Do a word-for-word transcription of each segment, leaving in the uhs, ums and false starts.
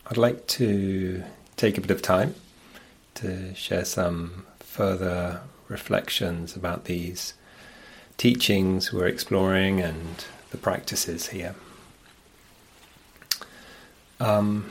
I'd like to take a bit of time to share some further reflections about these teachings we're exploring and the practices here. Um,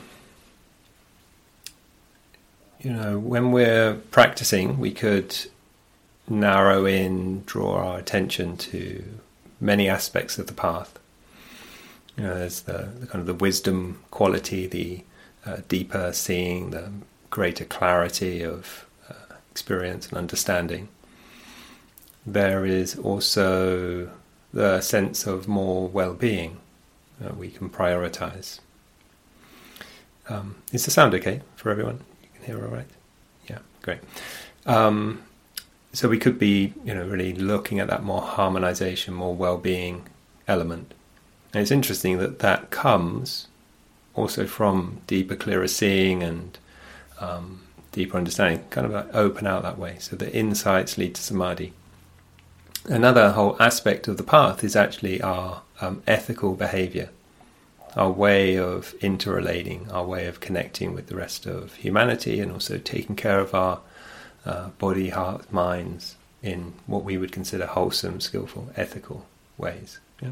you know, when we're practicing, we could narrow in, draw our attention to many aspects of the path. You know, there's the, the kind of the wisdom quality, the uh, deeper seeing, the greater clarity of uh, experience and understanding. There is also the sense of more well-being that we can prioritize. Um, is the sound okay for everyone? You can hear all right? Yeah, great. Um, so we could be, you know, really looking at that more harmonization, more well-being element. And it's interesting that that comes also from deeper, clearer seeing and um, deeper understanding, kind of like open out that way, so the insights lead to samadhi. Another whole aspect of the path is actually our um, ethical behavior, our way of interrelating, our way of connecting with the rest of humanity, and also taking care of our uh, body, heart, minds in what we would consider wholesome, skillful, ethical ways. Yeah?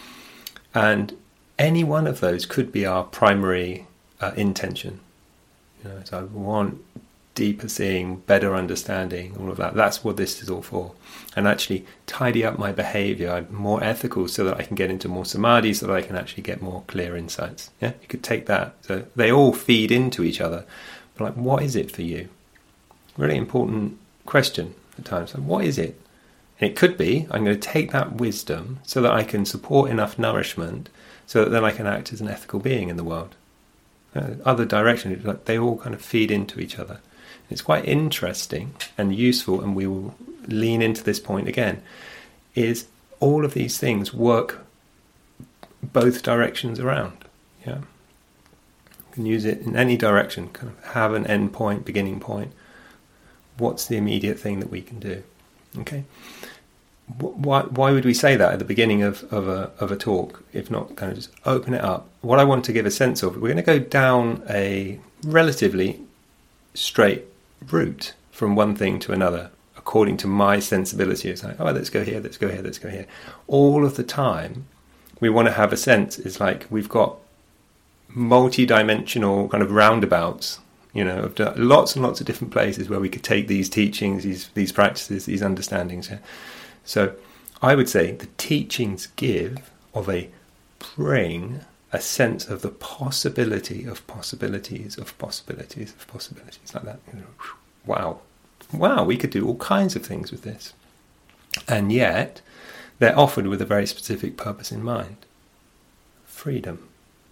And any one of those could be our primary uh, intention. You know, so I want deeper seeing, better understanding, all of that. That's what this is all for. And actually tidy up my behavior. I'm more ethical so that I can get into more samadhi, so that I can actually get more clear insights. Yeah, you could take that. So they all feed into each other. But like, what is it for you? Really important question at times. Like, what is it? And it could be, I'm going to take that wisdom so that I can support enough nourishment so that then I can act as an ethical being in the world. Uh, other direction, like they all kind of feed into each other. It's quite interesting and useful, and we will lean into this point again, is all of these things work both directions around. Yeah, you can use it in any direction, kind of have an end point, beginning point. What's the immediate thing that we can do? Okay. Why, why would we say that at the beginning of, of a of a talk, if not kind of just open it up? What I want to give a sense of, we're going to go down a relatively straight route from one thing to another, according to my sensibility. It's like, oh, let's go here, let's go here, let's go here. All of the time, we want to have a sense, it's like we've got multi-dimensional kind of roundabouts, you know, of lots and lots of different places where we could take these teachings, these these practices, these understandings. Yeah? So I would say the teachings give of a bring a sense of the possibility of possibilities of possibilities of possibilities, like that. You know, wow, wow, we could do all kinds of things with this. And yet, they're offered with a very specific purpose in mind. Freedom.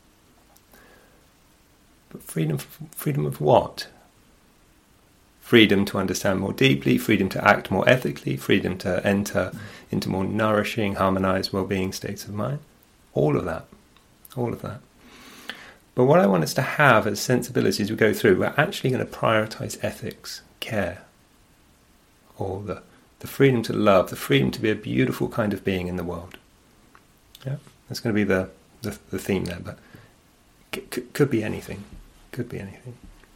But freedom, freedom of what? Freedom to understand more deeply, freedom to act more ethically, freedom to enter into more nourishing, harmonized, well-being states of mind. All of that. All of that. But what I want us to have as sensibilities we go through, we're actually going to prioritize ethics, care, or the, the freedom to love, the freedom to be a beautiful kind of being in the world. Yeah, that's going to be the, the, the theme there, but c- c- could be anything. Could be anything.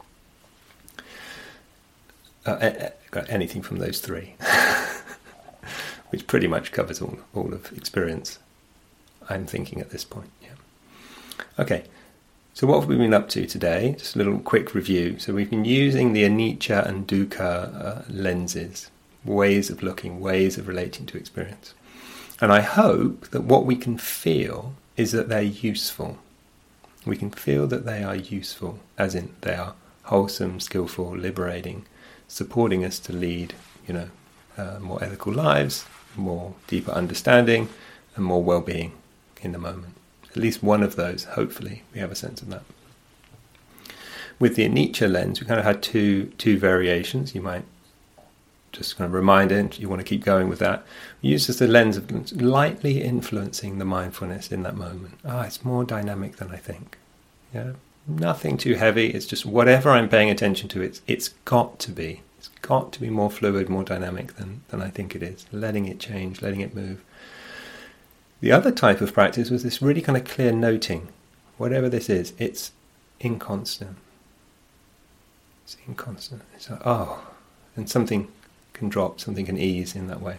Uh, anything from those three, which pretty much covers all all of experience, I'm thinking at this point. Yeah. Okay, so what have we been up to today? Just a little quick review. So we've been using the anicca and dukkha uh, lenses, ways of looking, ways of relating to experience. And I hope that what we can feel is that they're useful. We can feel that they are useful, as in they are wholesome, skillful, liberating, supporting us to lead, you know, uh, more ethical lives, more deeper understanding, and more well-being in the moment. At least one of those, hopefully, we have a sense of that. With the anicca lens, we kind of had two two variations. You might just kind of remind it, you want to keep going with that. We use just the lens of lightly influencing the mindfulness in that moment. Ah, it's more dynamic than I think. Yeah. Nothing too heavy, it's just whatever I'm paying attention to, it's it's got to be. It's got to be more fluid, more dynamic than, than I think it is. Letting it change, letting it move. The other type of practice was this really kind of clear noting. Whatever this is, it's inconstant. It's inconstant. It's like, oh, and something can drop, something can ease in that way.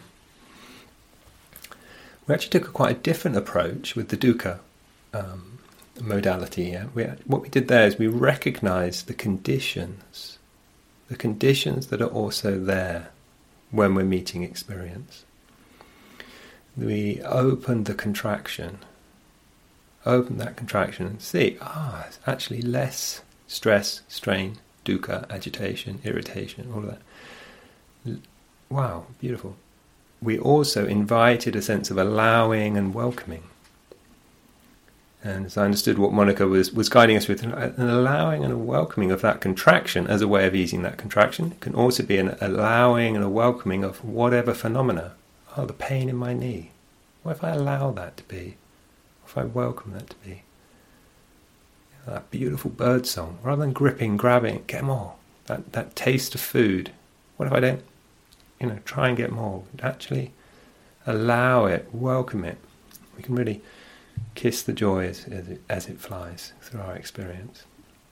We actually took a quite a different approach with the dukkha um, modality. Yeah? We, what we did there is we recognised the conditions, the conditions that are also there when we're meeting experience. We opened the contraction, open that contraction and see, ah, it's actually less stress, strain, dukkha, agitation, irritation, all of that. Wow, beautiful. We also invited a sense of allowing and welcoming. And as I understood what Monica was, was guiding us with, an allowing and a welcoming of that contraction as a way of easing that contraction. It can also be an allowing and a welcoming of whatever phenomena. Oh, the pain in my knee. What if I allow that to be? What if I welcome that to be? That beautiful bird song, rather than gripping, grabbing, get more. That that taste of food. What if I don't, you know, try and get more? Actually allow it, welcome it. We can really kiss the joy as, as, it, as it flies through our experience.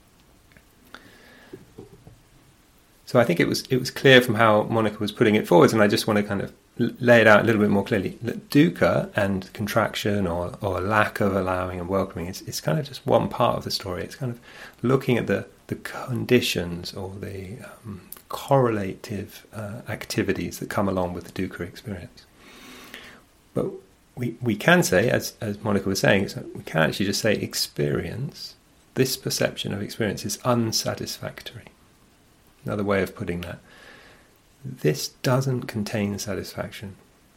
So I think it was it was clear from how Monica was putting it forward, and I just want to kind of lay it out a little bit more clearly. That dukkha and contraction or, or lack of allowing and welcoming is it's kind of just one part of the story. It's kind of looking at the, the conditions or the um, correlative uh, activities that come along with the dukkha experience. But we we can say, as, as Monica was saying, is that we can actually just say experience, this perception of experience is unsatisfactory. Another way of putting that. This doesn't contain satisfaction.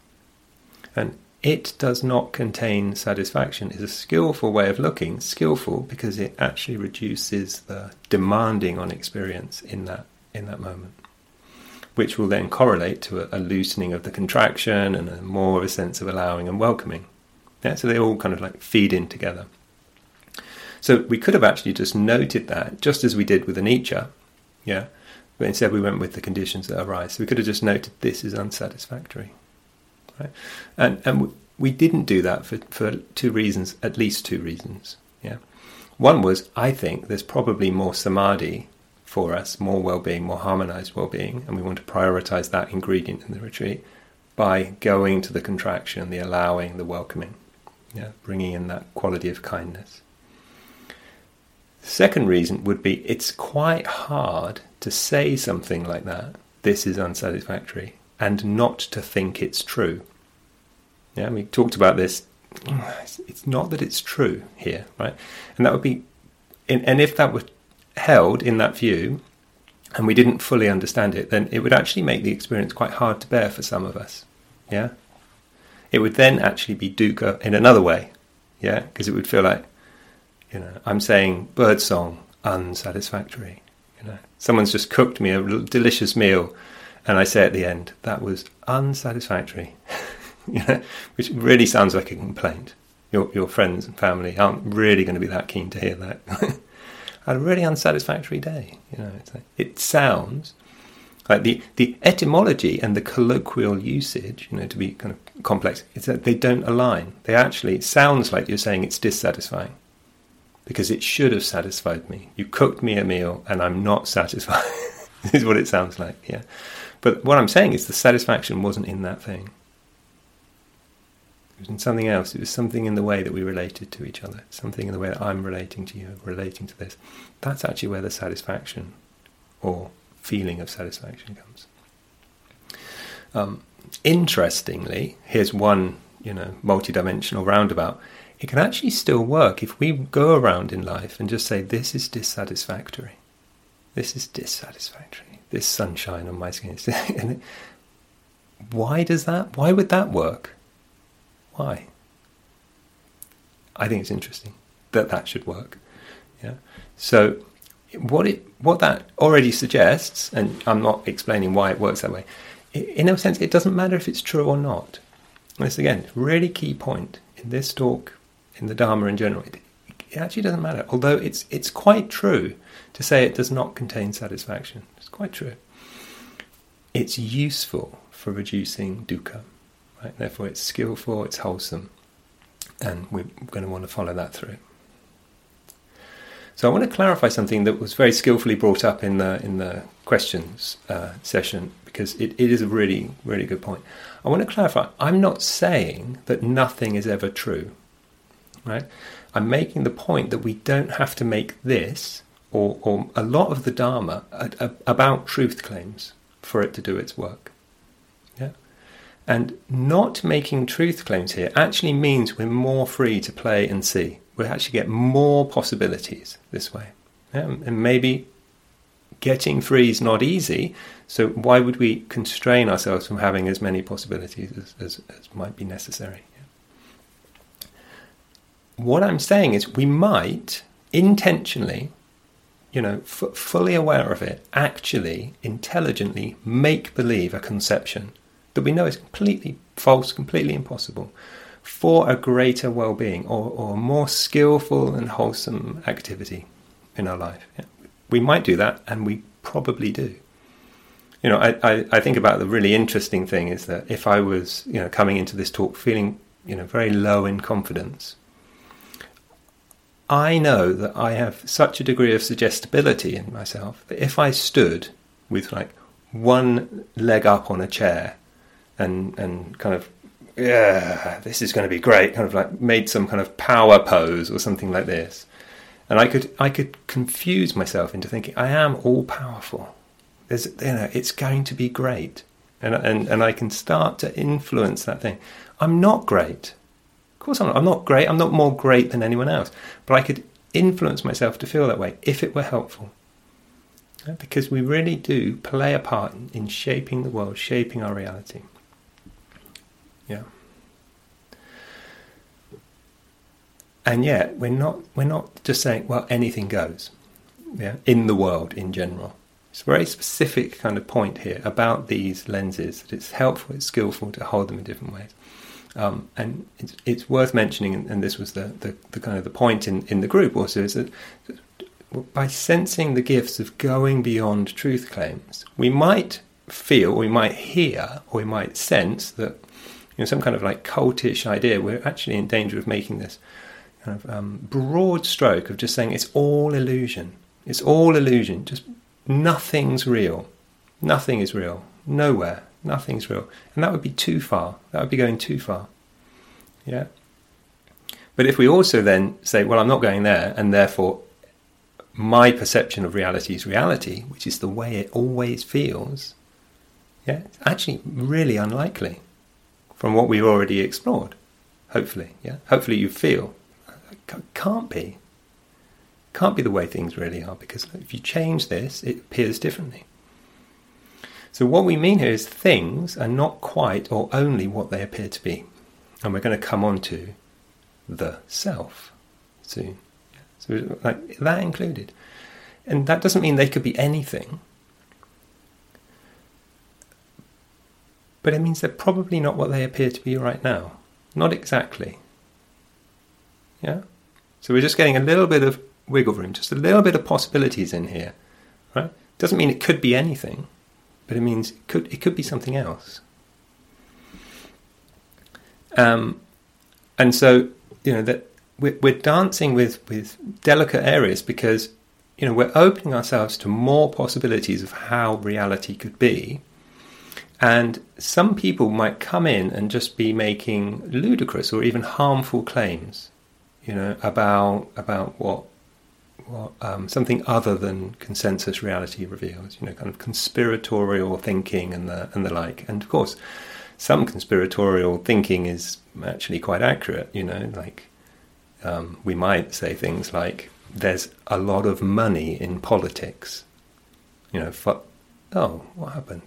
And it does not contain satisfaction is a skillful way of looking, skillful because it actually reduces the demanding on experience in that in that moment, which will then correlate to a, a loosening of the contraction and a more of a sense of allowing and welcoming. Yeah, so they all kind of like feed in together. So we could have actually just noted that, just as we did with anicca, yeah, but instead we went with the conditions that arise. So we could have just noted this is unsatisfactory, right? And and we didn't do that for, for two reasons, at least two reasons. Yeah, one was I think there's probably more samadhi for us, more well-being, more harmonized well-being, and we want to prioritize that ingredient in the retreat by going to the contraction, the allowing, the welcoming, yeah, bringing in that quality of kindness. The second reason would be it's quite hard to say something like that, this is unsatisfactory, and not to think it's true. Yeah, we talked about this. It's not that it's true here, right? And that would be, and if that were held in that view, and we didn't fully understand it, then it would actually make the experience quite hard to bear for some of us. Yeah, it would then actually be dukkha in another way. Yeah, because it would feel like, you know, I'm saying birdsong unsatisfactory. You know, someone's just cooked me a delicious meal, and I say at the end that was unsatisfactory. You know, which really sounds like a complaint. Your your friends and family aren't really going to be that keen to hear that. I had a really unsatisfactory day. You know, it's like, it sounds like the the etymology and the colloquial usage, you know, to be kind of complex, is that they don't align. They actually, it sounds like you're saying it's dissatisfying because it should have satisfied me. You cooked me a meal and I'm not satisfied. This is what it sounds like. Yeah, but what I'm saying is the satisfaction wasn't in that thing. It was in something else. It was something in the way that we related to each other, something in the way that I'm relating to you, relating to this. That's actually where the satisfaction or feeling of satisfaction comes. Um, interestingly, here's one, you know, multi-dimensional roundabout. It can actually still work if we go around in life and just say, this is dissatisfactory. This is dissatisfactory. This sunshine on my skin. Why does that? Why would that work? Why? I think it's interesting that that should work. Yeah. So what it what that already suggests, and I'm not explaining why it works that way. In a sense, it doesn't matter if it's true or not. This again, really key point in this talk, in the Dharma in general. It, it actually doesn't matter. Although it's it's quite true to say it does not contain satisfaction. It's quite true. It's useful for reducing dukkha. Right? Therefore, it's skillful, it's wholesome, and we're going to want to follow that through. So I want to clarify something that was very skillfully brought up in the in the questions uh, session, because it, it is a really, really good point. I want to clarify, I'm not saying that nothing is ever true, right? I'm making the point that we don't have to make this, or, or a lot of the Dharma, a, a, about truth claims for it to do its work. Yeah, and not making truth claims here actually means we're more free to play and see. We actually get more possibilities this way. Yeah? And maybe getting free is not easy, so why would we constrain ourselves from having as many possibilities as, as, as might be necessary? Yeah. What I'm saying is we might intentionally, you know, f- fully aware of it, actually intelligently make believe a conception that we know is completely false, completely impossible, for a greater well-being or, or more skillful and wholesome activity in our life. Yeah. We might do that, and we probably do. You know, I, I, I think about the really interesting thing is that if I was, you know, coming into this talk feeling, you know, very low in confidence, I know that I have such a degree of suggestibility in myself that if I stood with like one leg up on a chair and and kind of, yeah, this is going to be great, kind of like made some kind of power pose or something like this, and I could I could confuse myself into thinking I am all powerful. There's, you know, it's going to be great, and and and I can start to influence that thing. I'm not great. Of course, I'm not, I'm not great. I'm not more great than anyone else, but I could influence myself to feel that way if it were helpful. Yeah, because we really do play a part in, in shaping the world, shaping our reality. Yeah. And yet we're not we're not just saying, well, anything goes. Yeah, in the world in general. It's a very specific kind of point here about these lenses, that it's helpful, it's skillful to hold them in different ways. Um, and it's, it's worth mentioning, and, and this was the, the, the kind of the point in, in the group also, is that by sensing the gifts of going beyond truth claims, we might feel, or we might hear, or we might sense that, you know, some kind of like cultish idea, we're actually in danger of making this kind of um, broad stroke of just saying it's all illusion. It's all illusion. Just nothing's real. Nothing is real. Nowhere. Nothing's real. And that would be too far. That would be going too far. Yeah. But if we also then say, well, I'm not going there, and therefore my perception of reality is reality, which is the way it always feels, yeah, it's actually really unlikely from what we've already explored. Hopefully, yeah. Hopefully you feel. It can't be. Can't be the way things really are, because if you change this, it appears differently. So what we mean here is things are not quite or only what they appear to be. And we're going to come on to the self soon. So like that included. And that doesn't mean they could be anything. But it means they're probably not what they appear to be right now. Not exactly. Yeah? So we're just getting a little bit of wiggle room, just a little bit of possibilities in here. Right? Doesn't mean it could be anything. But it means it could it could be something else. Um, and so, you know, that we're, we're dancing with, with delicate areas because, you know, we're opening ourselves to more possibilities of how reality could be. And some people might come in and just be making ludicrous or even harmful claims, you know, about about what What, um, something other than consensus reality reveals, you know, kind of conspiratorial thinking and the and the like. And of course, some conspiratorial thinking is actually quite accurate, you know, like um, we might say things like, there's a lot of money in politics, you know, for, oh, what happened?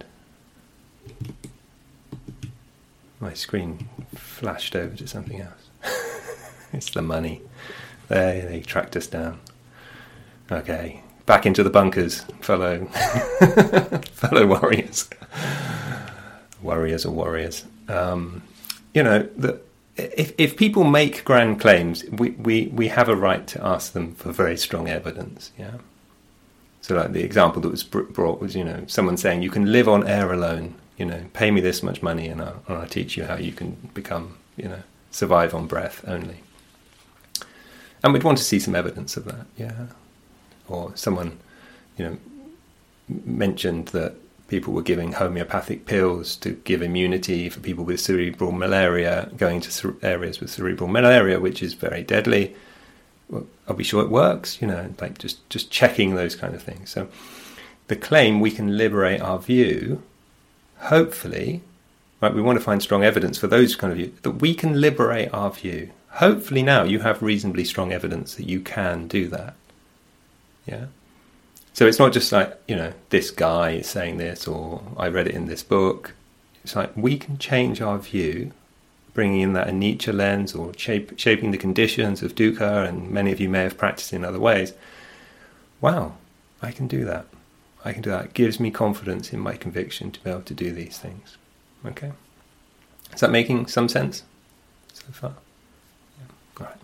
My screen flashed over to something else. It's the money. They, they tracked us down. Okay, back into the bunkers, fellow fellow warriors. Warriors are warriors. Um, you know, the, if if people make grand claims, we, we, we have a right to ask them for very strong evidence. Yeah. So, like the example that was brought was, you know, someone saying you can live on air alone. You know, pay me this much money, and I'll, and I'll teach you how you can become, you know, survive on breath only. And we'd want to see some evidence of that. Yeah. or someone, you know, mentioned that people were giving homeopathic pills to give immunity for people with cerebral malaria, going to cer- areas with cerebral malaria, which is very deadly. Well, are we sure it works? You know, like just, just checking those kind of things. So the claim we can liberate our view, hopefully, right, we want to find strong evidence for those kind of views, that we can liberate our view. Hopefully now you have reasonably strong evidence that you can do that. Yeah. So it's not just like, you know, this guy is saying this, or I read it in this book. It's like we can change our view, bringing in that anicca lens, or shape, shaping the conditions of dukkha, and many of you may have practiced in other ways. Wow, I can do that. I can do that. It gives me confidence in my conviction to be able to do these things. Okay? Is that making some sense so far? Yeah. All right.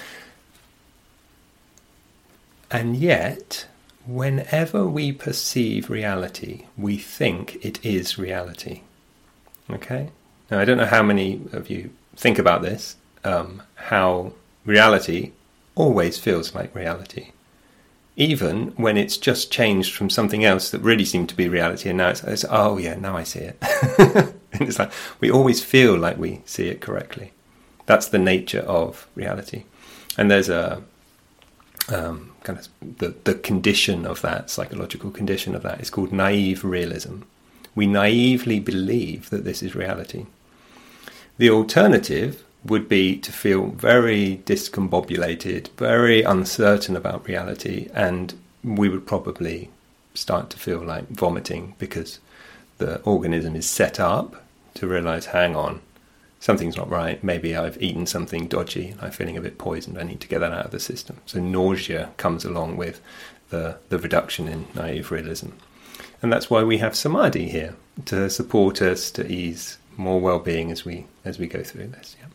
And yet, whenever we perceive reality, we think it is reality. Okay? Now, I don't know how many of you think about this, um, how reality always feels like reality. Even when it's just changed from something else that really seemed to be reality, and now it's, it's oh yeah, now I see it. And it's like, we always feel like we see it correctly. That's the nature of reality. And there's a um, kind of the, the condition of that, psychological condition of that, is called naive realism. We naively believe that this is reality. The alternative would be to feel very discombobulated, very uncertain about reality, and we would probably start to feel like vomiting because the organism is set up to realize, hang on, something's not right, maybe I've eaten something dodgy, I'm feeling a bit poisoned, I need to get that out of the system. So nausea comes along with the, the reduction in naive realism. And that's why we have samadhi here, to support us, to ease more well-being as we as we go through this. Yeah.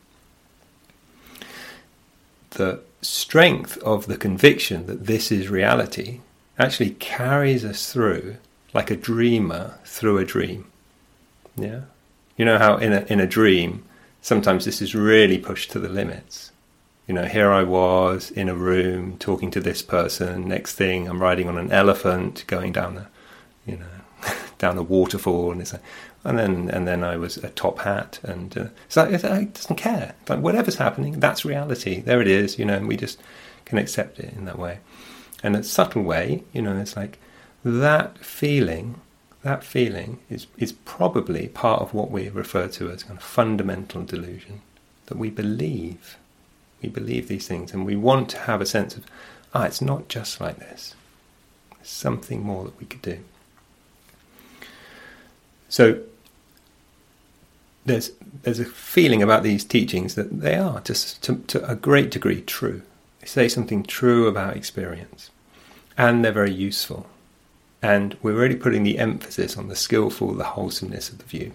The strength of the conviction that this is reality actually carries us through like a dreamer through a dream. Yeah, you know how in a in a dream sometimes this is really pushed to the limits. You know, here I was in a room talking to this person. Next thing, I'm riding on an elephant going down the, you know, down a waterfall, and it's like, and then and then I was a top hat, and uh, it's like it, it doesn't care. It's like whatever's happening, that's reality. There it is, you know, and we just can accept it in that way. And in a subtle way, you know, it's like that feeling. That feeling is is probably part of what we refer to as kind of fundamental delusion, that we believe. We believe these things, and we want to have a sense of, ah, it's not just like this. There's something more that we could do. So there's there's a feeling about these teachings that they are, to, to, to a great degree, true. They say something true about experience, and they're very useful. And we're really putting the emphasis on the skillful, the wholesomeness of the view.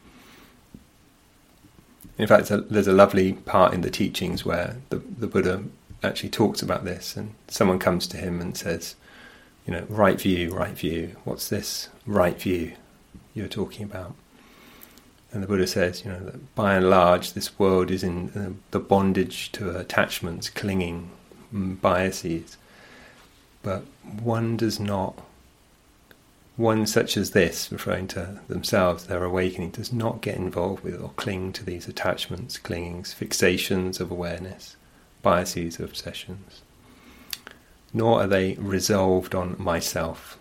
In fact, there's a lovely part in the teachings where the, the Buddha actually talks about this, and someone comes to him and says, you know, right view, right view, what's this right view you're talking about? And the Buddha says, you know, that by and large this world is in uh, the bondage to attachments, clinging, biases, but one does not, one such as this, referring to themselves, their awakening, does not get involved with or cling to these attachments, clingings, fixations of awareness, biases, obsessions. Nor are they resolved on myself.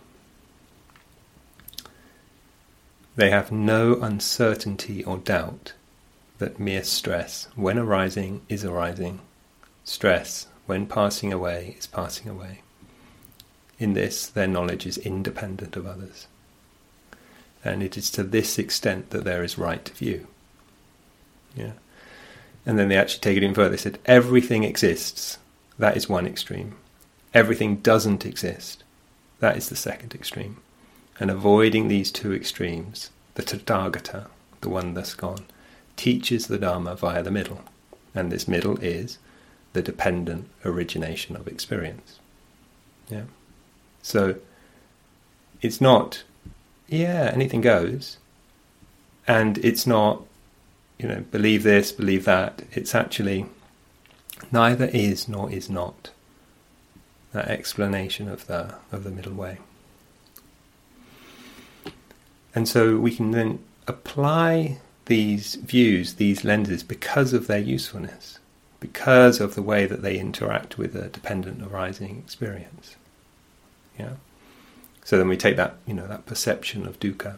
They have no uncertainty or doubt that mere stress, when arising, is arising. Stress, when passing away, is passing away. In this, their knowledge is independent of others. And it is to this extent that there is right view. Yeah. And then they actually take it in further. They said, everything exists. That is one extreme. Everything doesn't exist. That is the second extreme. And avoiding these two extremes, the Tathagata, the one thus gone, teaches the Dharma via the middle. And this middle is the dependent origination of experience. Yeah. So it's not, yeah, anything goes, and it's not, you know, believe this, believe that. It's actually neither is nor is not. that explanation of the of the middle way. And so we can then apply these views, these lenses, because of their usefulness, because of the way that they interact with a dependent arising experience. Yeah. So then we take that, you know, that perception of dukkha.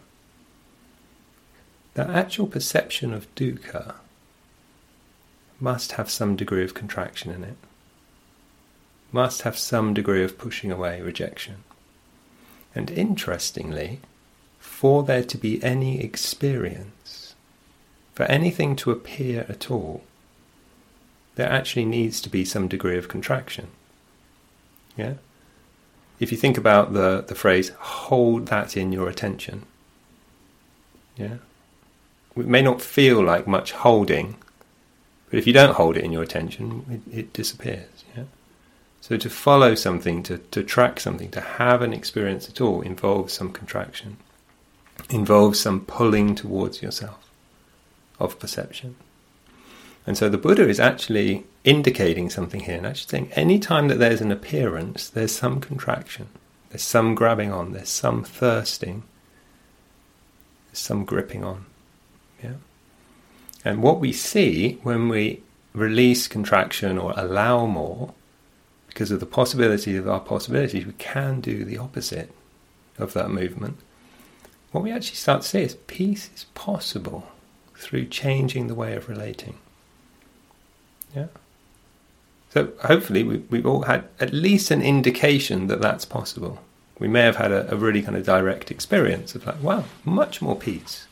That actual perception of dukkha must have some degree of contraction in it. Must have some degree of pushing away, rejection. And interestingly, for there to be any experience, for anything to appear at all, there actually needs to be some degree of contraction. Yeah? If you think about the, the phrase, hold that in your attention. Yeah? It may not feel like much holding, but if you don't hold it in your attention, it, it disappears. Yeah? So to follow something, to, to track something, to have an experience at all involves some contraction, involves some pulling towards yourself of perception. And so the Buddha is actually indicating something here, and actually saying any time that there's an appearance, there's some contraction, there's some grabbing on, there's some thirsting, there's some gripping on. Yeah. And what we see when we release contraction or allow more, because of the possibility of our possibilities, we can do the opposite of that movement. What we actually start to see is peace is possible through changing the way of relating. Yeah. So hopefully we, we've all had at least an indication that that's possible. We may have had a, a really kind of direct experience of like, wow, much more peace.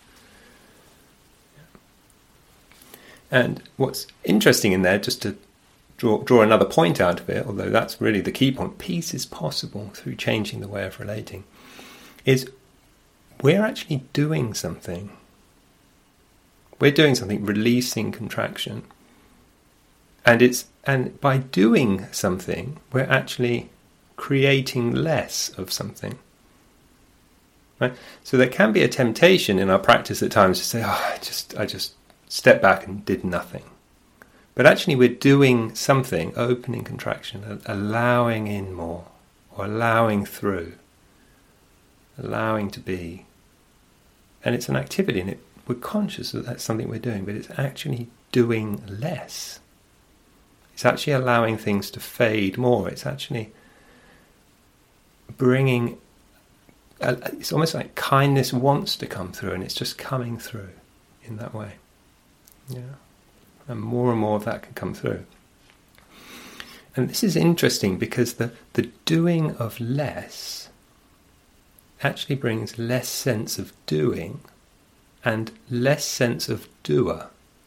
Yeah. And what's interesting in there, just to draw, draw another point out of it, although that's really the key point, peace is possible through changing the way of relating, is we're actually doing something. We're doing something, releasing contraction. And it's and by doing something, we're actually creating less of something. Right? So there can be a temptation in our practice at times to say, oh, I just I just stepped back and did nothing. But actually we're doing something, opening contraction, allowing in more, or allowing through, allowing to be. And it's an activity, and it, we're conscious that that's something we're doing, but it's actually doing less. It's actually allowing things to fade more. It's actually bringing, uh, it's almost like kindness wants to come through, and it's just coming through in that way. Yeah, and more and more of that can come through. And this is interesting because the, the doing of less actually brings less sense of doing and less sense of doer.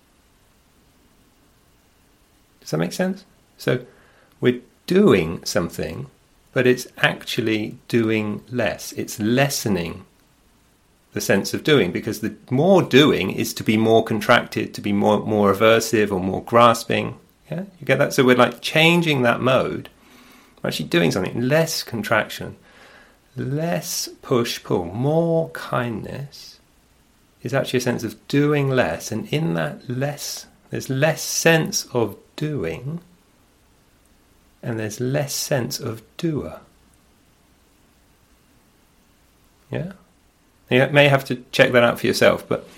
Does that make sense? So we're doing something, but it's actually doing less. It's lessening the sense of doing, because the more doing is to be more contracted, to be more more aversive or more grasping. Yeah, you get that? So we're like changing that mode. We're actually doing something. Less contraction, less push-pull, more kindness is actually a sense of doing less. And in that less, there's less sense of doing, and there's less sense of doer. Yeah? You may have to check that out for yourself, but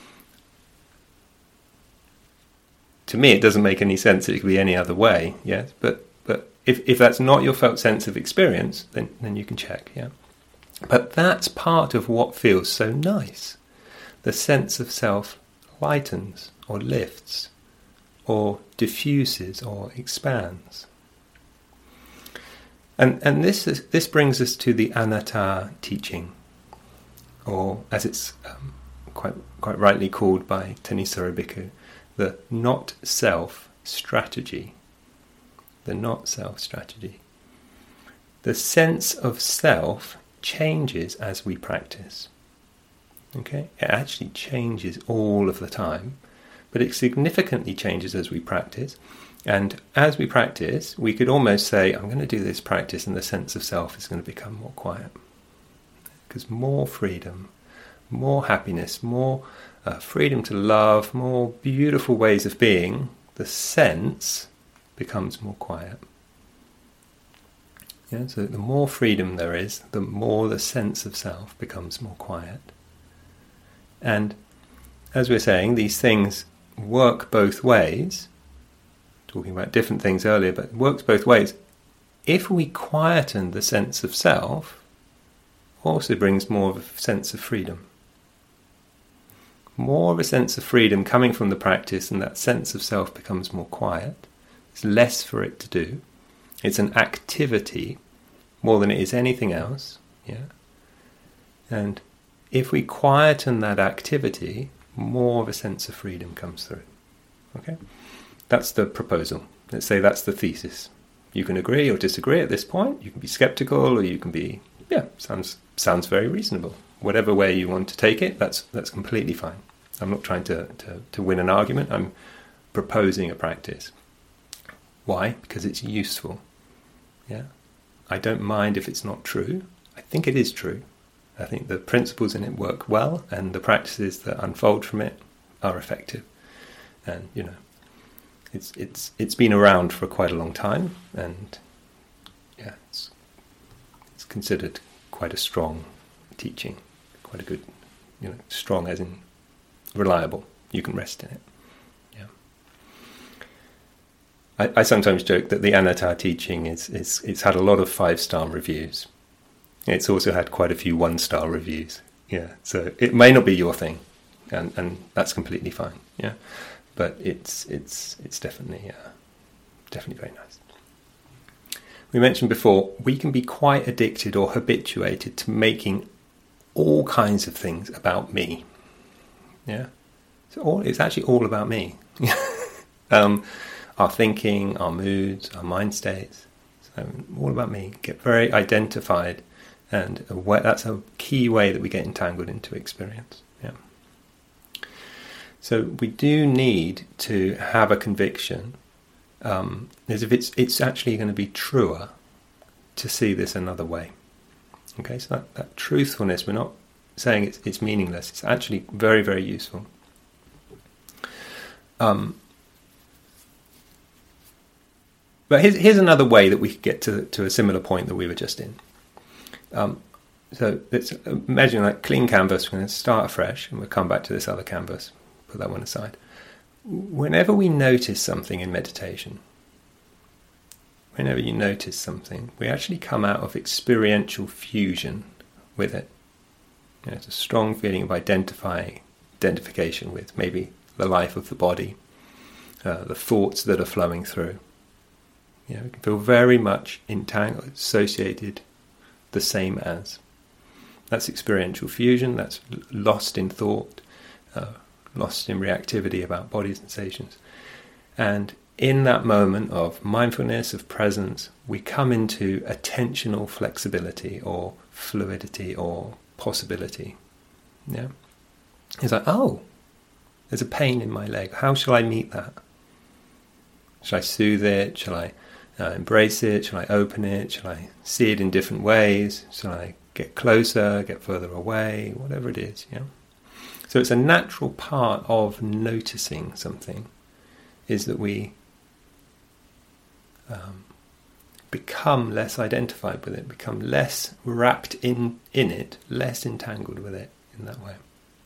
to me it doesn't make any sense. It could be any other way, yes? But but if, if that's not your felt sense of experience, then, then you can check, yeah? But that's part of what feels so nice. The sense of self lightens or lifts or diffuses or expands. And and this is, this brings us to the anatta teaching, or as it's um, quite quite rightly called by Thanissaro Bhikkhu, the not self strategy. The not self strategy. The sense of self changes as we practice. Okay, it actually changes all of the time, but it significantly changes as we practice. And as we practice, we could almost say, I'm going to do this practice and the sense of self is going to become more quiet. Because more freedom, more happiness, more uh, freedom to love, more beautiful ways of being, the sense becomes more quiet. Yeah, so the more freedom there is, the more the sense of self becomes more quiet. And as we're saying, these things work both ways. Talking about different things earlier, but it works both ways. If we quieten the sense of self, also brings more of a sense of freedom. More of a sense of freedom coming from the practice, and that sense of self becomes more quiet. There's less for it to do. It's an activity more than it is anything else. Yeah. And if we quieten that activity, more of a sense of freedom comes through. Okay? That's the proposal. Let's say that's the thesis. You can agree or disagree at this point. You can be skeptical, or you can be, yeah, sounds sounds very reasonable. Whatever way you want to take it, that's that's completely fine. I'm not trying to, to, to win an argument. I'm proposing a practice. Why? Because it's useful. Yeah. I don't mind if it's not true. I think it is true. I think the principles in it work well, and the practices that unfold from it are effective. And, you know, it's it's it's been around for quite a long time, and yeah, it's it's considered quite a strong teaching, quite a good, you know, strong as in reliable. You can rest in it. I, I sometimes joke that the Anatta teaching is, is it's had a lot of five-star reviews. It's also had quite a few one-star reviews. Yeah, so it may not be your thing, and, and that's completely fine. Yeah, but it's it's it's definitely uh, definitely very nice. We mentioned before, we can be quite addicted or habituated to making all kinds of things about me. Yeah, so all it's actually all about me. um, Our thinking, our moods, our mind states, so all about me. Get very identified, and aware, that's a key way that we get entangled into experience. Yeah. So we do need to have a conviction, um, as if it's it's actually going to be truer to see this another way. Okay, so that, that truthfulness, we're not saying it's it's meaningless. It's actually very, very useful. Um. But here's, here's another way that we could get to to a similar point that we were just in. Um, so let's imagine like clean canvas. We're going to start afresh, and we'll come back to this other canvas. Put that one aside. Whenever we notice something in meditation, whenever you notice something, we actually come out of experiential fusion with it. You know, it's a strong feeling of identifying, identification with maybe the life of the body, uh, the thoughts that are flowing through. You know, we can feel very much entangled, associated, the same as. That's experiential fusion, that's lost in thought, uh, lost in reactivity about body sensations. And in that moment of mindfulness, of presence, we come into attentional flexibility or fluidity or possibility. Yeah, it's like, oh, there's a pain in my leg. How shall I meet that? Shall I soothe it? Shall I uh, embrace it? Shall I open it? Shall I see it in different ways? Shall I get closer, get further away? Whatever it is, yeah. So it's a natural part of noticing something, is that we um, become less identified with it, become less wrapped in, in it, less entangled with it in that way.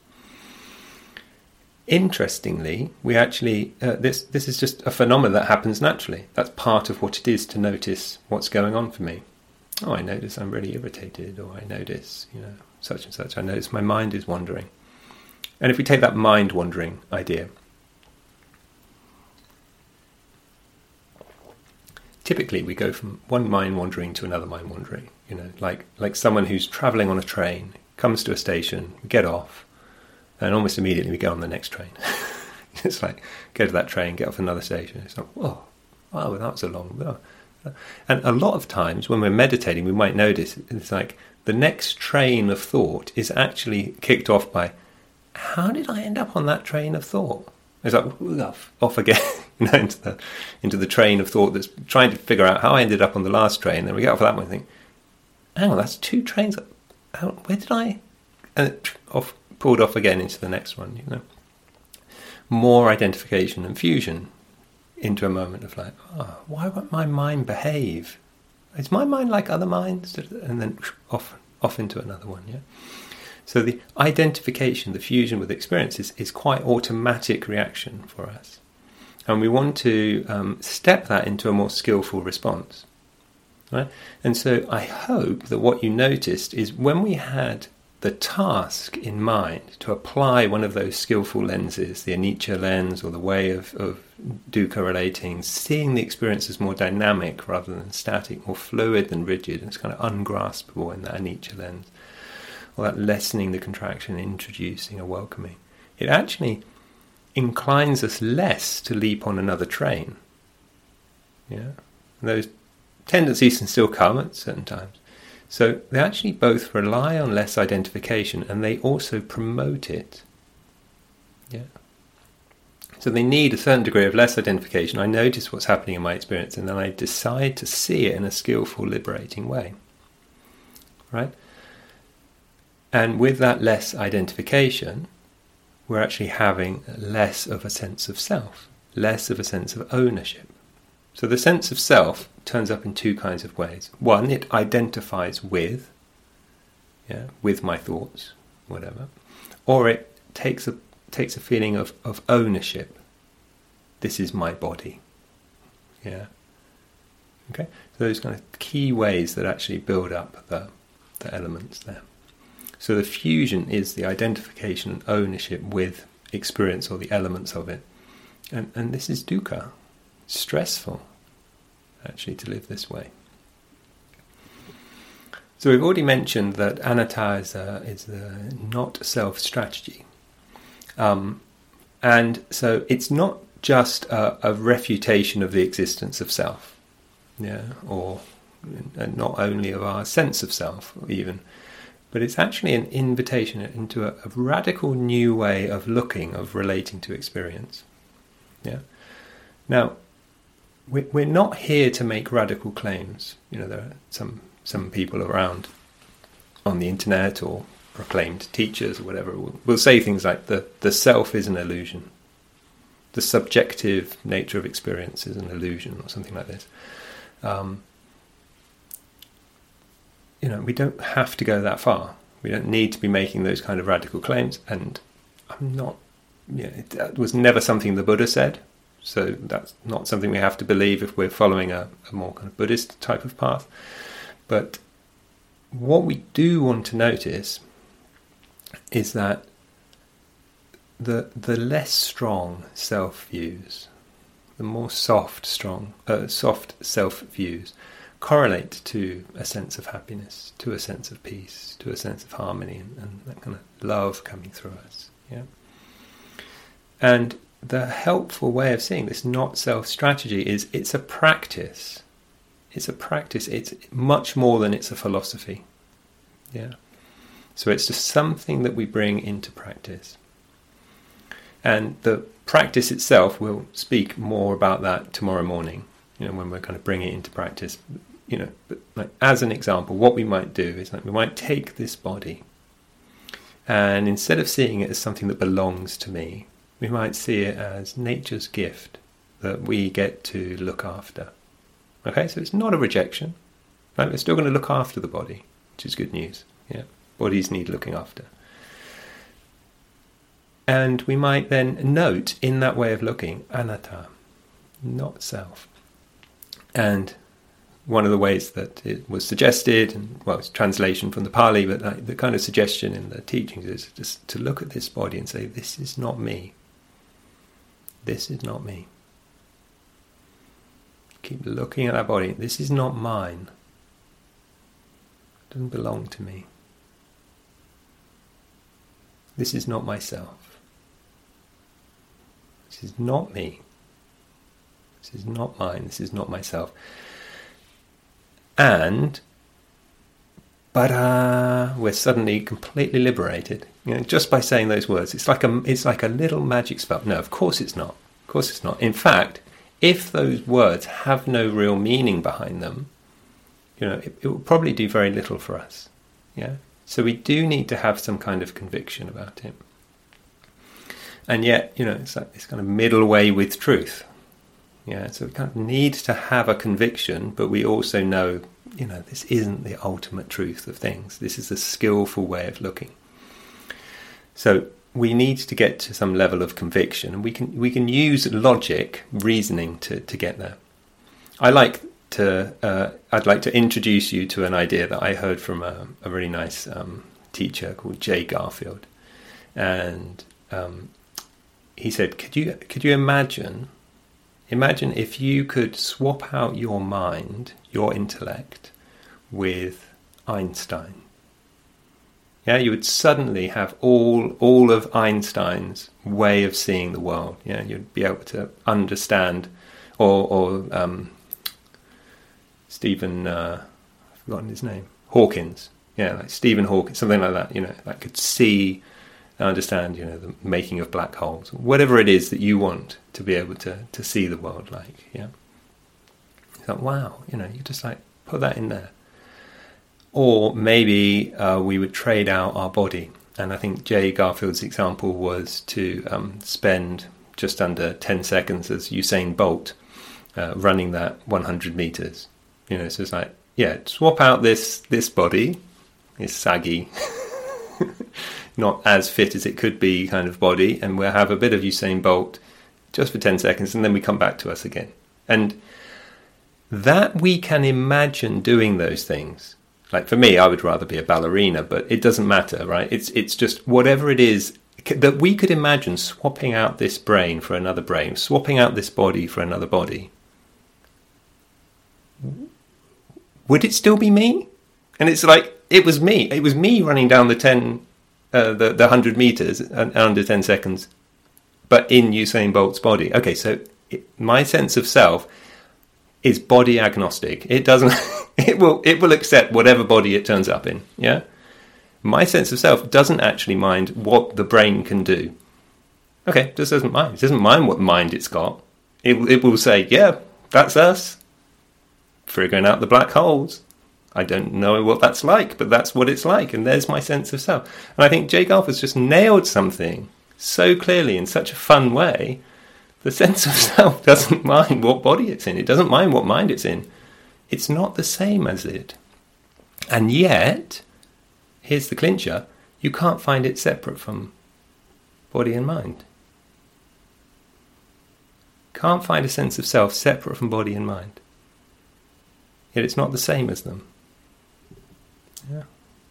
Interestingly, we actually, uh, this this is just a phenomenon that happens naturally. That's part of what it is to notice what's going on for me. Oh, I notice I'm really irritated, or I notice, you know, such and such. I notice my mind is wandering. And if we take that mind wandering idea, typically we go from one mind wandering to another mind wandering. You know, like like someone who's travelling on a train, comes to a station, we get off, and almost immediately we get on the next train. It's like, go to that train, get off another station. It's like, whoa, wow, that was a long... Oh. And a lot of times when we're meditating, we might notice it's like the next train of thought is actually kicked off by, how did I end up on that train of thought? It's like, off, off again, you know, into the, into the train of thought that's trying to figure out how I ended up on the last train. Then we get off that one and think, hang on, that's two trains. How, where did I... And it off, pulled off again into the next one, you know. More identification and fusion into a moment of like, oh, why won't my mind behave Is my mind like other minds? And then off off into another one, yeah? So the identification, the fusion with experience is, is quite automatic reaction for us. And we want to um, step that into a more skillful response. Right? And so I hope that what you noticed is when we had the task in mind to apply one of those skillful lenses, the anicca lens or the way of, of dukkha relating, seeing the experience as more dynamic rather than static, more fluid than rigid, and it's kind of ungraspable in that anicca lens, or that lessening the contraction, introducing a welcoming. It actually inclines us less to leap on another train. Yeah, and those tendencies can still come at certain times. So they actually both rely on less identification, and they also promote it. Yeah. So they need a certain degree of less identification. I notice what's happening in my experience, and then I decide to see it in a skillful, liberating way. Right? And with that less identification, we're actually having less of a sense of self, less of a sense of ownership. So the sense of self turns up in two kinds of ways. One, it identifies with, yeah, with my thoughts, whatever. Or it takes a takes a feeling of, of ownership. This is my body. Yeah. Okay? So those kind of key ways that actually build up the, the elements there. So the fusion is the identification and ownership with experience or the elements of it. And and this is dukkha. It's stressful, actually, to live this way. So we've already mentioned that anatta is a, is a not self strategy. Um, and so it's not just a, a refutation of the existence of self, yeah, or and not only of our sense of self, even, but it's actually an invitation into a, a radical new way of looking, of relating to experience. Yeah. Now, we're not here to make radical claims. You know, there are some some people around on the internet or proclaimed teachers or whatever will, will say things like the, the self is an illusion. The subjective nature of experience is an illusion, or something like this. Um, you know, we don't have to go that far. We don't need to be making those kind of radical claims. And I'm not, you know, that was never something the Buddha said. So that's not something we have to believe if we're following a, a more kind of Buddhist type of path. But what we do want to notice is that the the less strong self views, the more soft, strong, uh, soft self views, correlate to a sense of happiness, to a sense of peace, to a sense of harmony, and, and that kind of love coming through us. Yeah, and the helpful way of seeing this not self strategy is it's a practice. It's a practice. It's much more than it's a philosophy. Yeah. So it's just something that we bring into practice. And the practice itself, we'll speak more about that tomorrow morning, you know, when we're kind of bringing it into practice. You know, but like as an example, what we might do is like we might take this body, and instead of seeing it as something that belongs to me, we might see it as nature's gift that we get to look after. Okay, so it's not a rejection. Right? We're still going to look after the body, which is good news. Yeah, bodies need looking after. And we might then note in that way of looking, anatta, not self. And one of the ways that it was suggested, and well, it's translation from the Pali, but like the kind of suggestion in the teachings is just to look at this body and say, this is not me. This is not me. Keep looking at that body. This is not mine. It doesn't belong to me. This is not myself. This is not me. This is not mine. This is not myself. And, bara, we're suddenly completely liberated. You know, just by saying those words. It's like a, it's like a little magic spell. No, of course it's not. Of course it's not. In fact, if those words have no real meaning behind them, you know, it, it will probably do very little for us. Yeah. So we do need to have some kind of conviction about it. And yet, you know, it's like this kind of middle way with truth. Yeah, so we kind of need to have a conviction, but we also know, you know, this isn't the ultimate truth of things. This is a skillful way of looking. So we need to get to some level of conviction, and we can we can use logic, reasoning to, to get there. I like to uh, I'd like to introduce you to an idea that I heard from a, a really nice um, teacher called Jay Garfield, and um, he said, "Could you could you imagine?" Imagine if you could swap out your mind, your intellect, with Einstein. Yeah, you would suddenly have all all of Einstein's way of seeing the world. Yeah, you'd be able to understand, or or um, Stephen, uh, I've forgotten his name, Hawkins. Yeah, like Stephen Hawking, something like that. You know, like could see, understand, you know, the making of black holes, whatever it is that you want to be able to, to see the world like, yeah. It's like, wow, you know, you just like put that in there. Or maybe uh, we would trade out our body. And I think Jay Garfield's example was to um, spend just under ten seconds as Usain Bolt uh, running that one hundred meters. You know, so it's like, yeah, swap out this, this body, this saggy, not as fit as it could be kind of body, and we'll have a bit of Usain Bolt just for ten seconds, and then we come back to us again. And that we can imagine doing those things. Like for me, I would rather be a ballerina, but it doesn't matter, right? It's it's just whatever it is that we could imagine swapping out this brain for another brain, swapping out this body for another body. Would it still be me? And it's like, it was me. It was me running down the ten, uh, the, the one hundred meters under ten seconds, but in Usain Bolt's body. Okay, so it, my sense of self is body agnostic. It doesn't, it will, it will accept whatever body it turns up in. Yeah. My sense of self doesn't actually mind what the brain can do. Okay, it just doesn't mind. It doesn't mind what mind it's got. It, it will say, yeah, that's us. Figuring out the black holes. I don't know what that's like, but that's what it's like, and there's my sense of self. And I think Jay Garfield's just nailed something so clearly in such a fun way. The sense of self doesn't mind what body it's in. It doesn't mind what mind it's in. It's not the same as it. And yet, here's the clincher, you can't find it separate from body and mind. Can't find a sense of self separate from body and mind. Yet it's not the same as them. Yeah.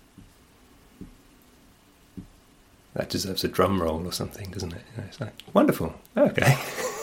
That deserves a drum roll or something, doesn't it? You know, it's like, wonderful. Okay.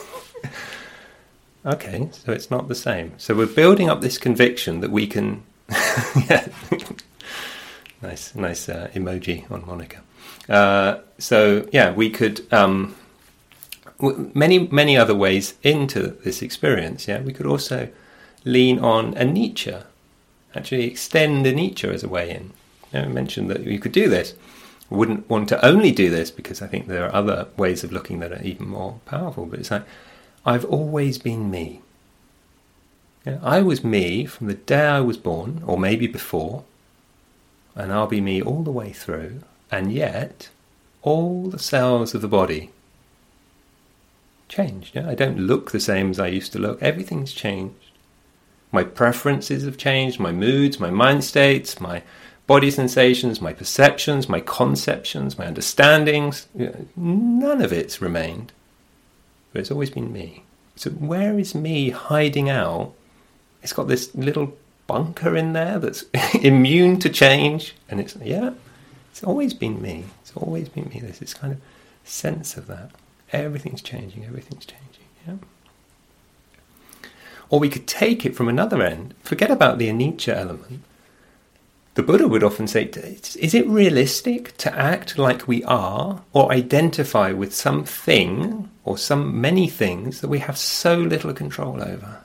Okay, so it's not the same. So we're building up this conviction that we can... yeah. Nice, nice uh, emoji on Monica. Uh, so, yeah, we could... Um, w- many, many other ways into this experience, yeah? We could also lean on anicca. Actually extend anicca as a way in. You know, I mentioned that you could do this. I wouldn't want to only do this because I think there are other ways of looking that are even more powerful. But it's like, I've always been me. You know, I was me from the day I was born, or maybe before, and I'll be me all the way through. And yet, all the cells of the body changed. You know, I don't look the same as I used to look. Everything's changed. My preferences have changed, my moods, my mind states, my body sensations, my perceptions, my conceptions, my understandings. You know, none of it's remained. But it's always been me. So where is me hiding out? It's got this little bunker in there that's immune to change. And it's, yeah, it's always been me. It's always been me. There's this kind of sense of that. Everything's changing, everything's changing, yeah. Or we could take it from another end. Forget about the anicca element. The Buddha would often say, is it realistic to act like we are or identify with something or some many things that we have so little control over?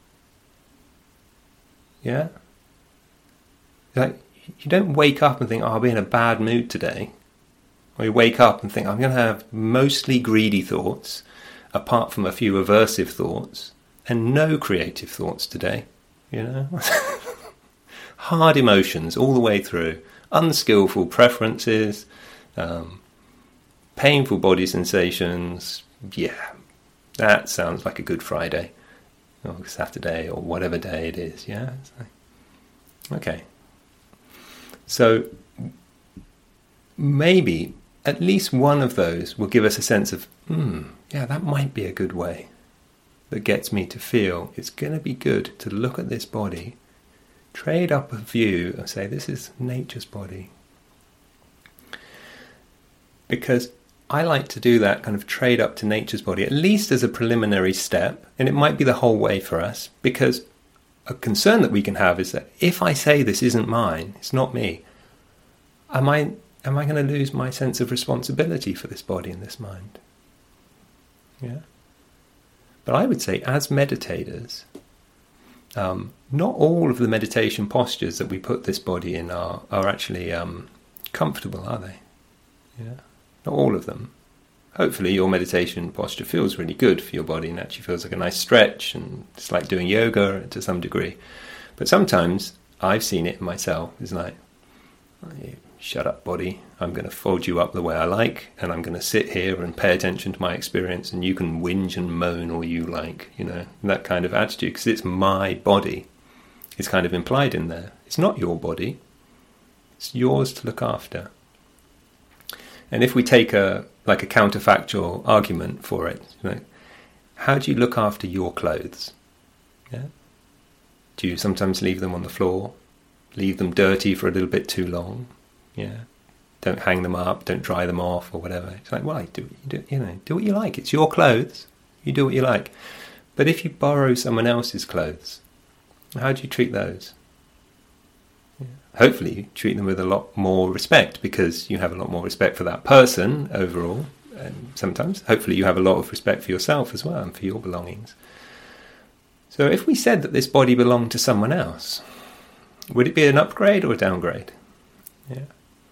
Yeah? Like, you don't wake up and think, oh, I'll be in a bad mood today. Or you wake up and think, I'm going to have mostly greedy thoughts, apart from a few aversive thoughts, and no creative thoughts today, you know? Hard emotions all the way through, unskillful preferences, um, painful body sensations. Yeah, that sounds like a good Friday. or Saturday, or whatever day it is. Yeah. It's like, okay. So maybe at least one of those will give us a sense of, hmm, yeah, that might be a good way. That gets me to feel it's going to be good to look at this body, trade up a view and say, this is nature's body. Because I like to do that kind of trade up to nature's body, at least as a preliminary step, and it might be the whole way for us, because a concern that we can have is that if I say this isn't mine, it's not me, am I, am I going to lose my sense of responsibility for this body and this mind? Yeah. But I would say, as meditators, um, not all of the meditation postures that we put this body in are, are actually um, comfortable, are they? Yeah, not all of them. Hopefully your meditation posture feels really good for your body and actually feels like a nice stretch, and it's like doing yoga to some degree. But sometimes, I've seen it myself, it's like, shut up body, I'm going to fold you up the way I like, and I'm going to sit here and pay attention to my experience, and you can whinge and moan all you like, you know, that kind of attitude, because it's my body. It's kind of implied in there. It's not your body, it's yours to look after. And if we take a like a counterfactual argument for it, you know, how do you look after your clothes? Yeah? Do you sometimes leave them on the floor, leave them dirty for a little bit too long? Yeah, don't hang them up, don't dry them off or whatever. It's like, well, do, do you know, do what you like. It's your clothes. You do what you like. But if you borrow someone else's clothes, how do you treat those? Yeah. Hopefully, you treat them with a lot more respect, because you have a lot more respect for that person overall. And sometimes, hopefully, you have a lot of respect for yourself as well and for your belongings. So, if we said that this body belonged to someone else, would it be an upgrade or a downgrade? Yeah.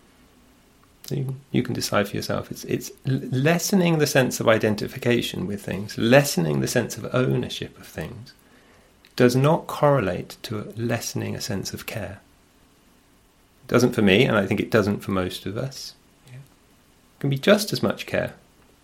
So you, you can decide for yourself. It's it's lessening the sense of identification with things, lessening the sense of ownership of things, does not correlate to lessening a sense of care. It doesn't for me, and I think it doesn't for most of us. Yeah. It can be just as much care.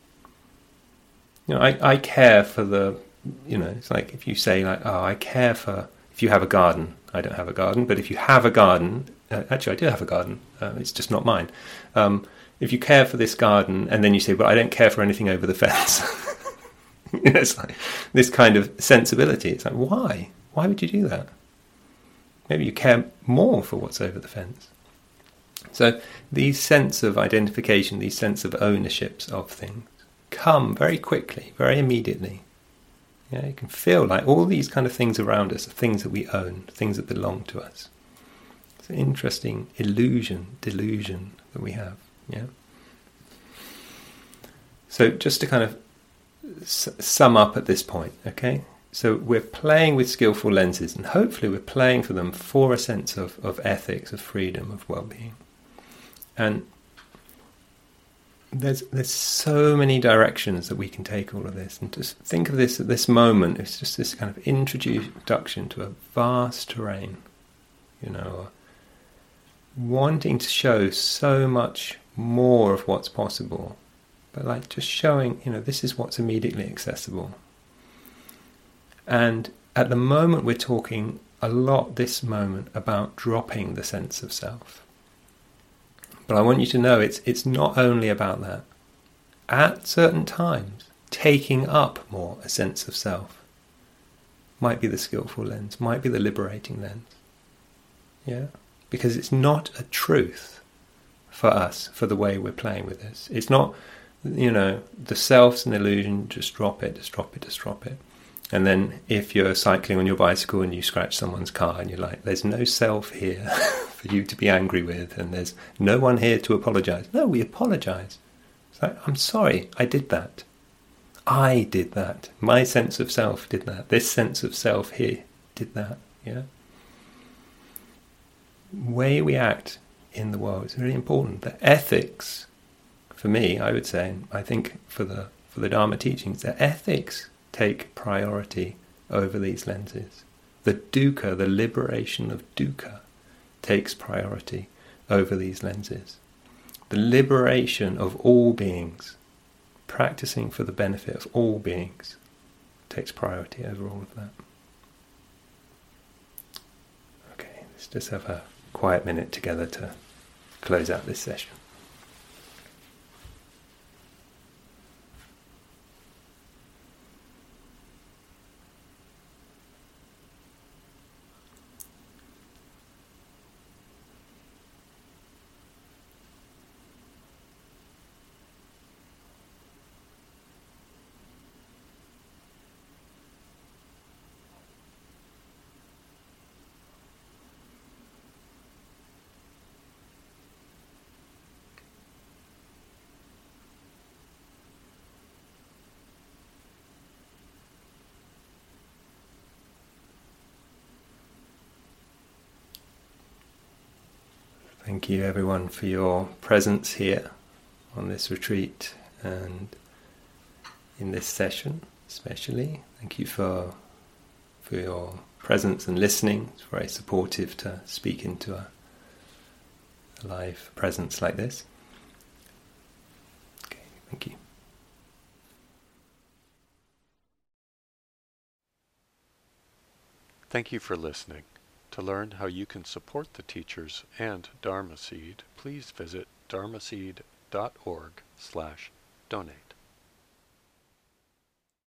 You know, I, I care for the, you know, it's like if you say like, oh, I care for, if you have a garden. I don't have a garden, but if you have a garden, uh, actually I do have a garden, uh, it's just not mine. Um, if you care for this garden, and then you say, well, I don't care for anything over the fence. You know, it's like this kind of sensibility. It's like, why? Why would you do that? Maybe you care more for what's over the fence. So these sense of identification, these sense of ownerships of things come very quickly, very immediately. Yeah, you can feel like all these kind of things around us are things that we own, things that belong to us. It's an interesting illusion, delusion that we have. Yeah. So just to kind of s- sum up at this point, okay? So we're playing with skillful lenses, and hopefully we're playing for them for a sense of, of ethics, of freedom, of well-being. And There's there's so many directions that we can take all of this, and just think of this at this moment. It's just this kind of introduction to a vast terrain, you know, wanting to show so much more of what's possible, but like just showing, you know, this is what's immediately accessible. And at the moment, we're talking a lot this moment about dropping the sense of self. But I want you to know it's it's not only about that. At certain times, taking up more a sense of self might be the skillful lens, might be the liberating lens. Yeah? Because it's not a truth for us, for the way we're playing with this. It's not, you know, the self's an illusion, just drop it, just drop it, just drop it. And then if you're cycling on your bicycle and you scratch someone's car and you're like, there's no self here for you to be angry with, and there's no one here to apologise. No, we apologise. It's like, I'm sorry, I did that. I did that. My sense of self did that. This sense of self here did that. Yeah. The way we act in the world is really important. The ethics, for me, I would say, I think for the for the Dharma teachings, the ethics take priority over these lenses. The dukkha, the liberation of dukkha, takes priority over these lenses. The liberation of all beings, practicing for the benefit of all beings, takes priority over all of that. Let's just have a quiet minute together to close out this session. Thank you everyone for your presence here on this retreat and in this session especially. Thank you for for your presence and listening. It's very supportive to speak into a, a live presence like this. Okay, thank you. Thank you for listening. To learn how you can support the teachers and Dharma Seed, please visit dharmaseed dot org slash donate.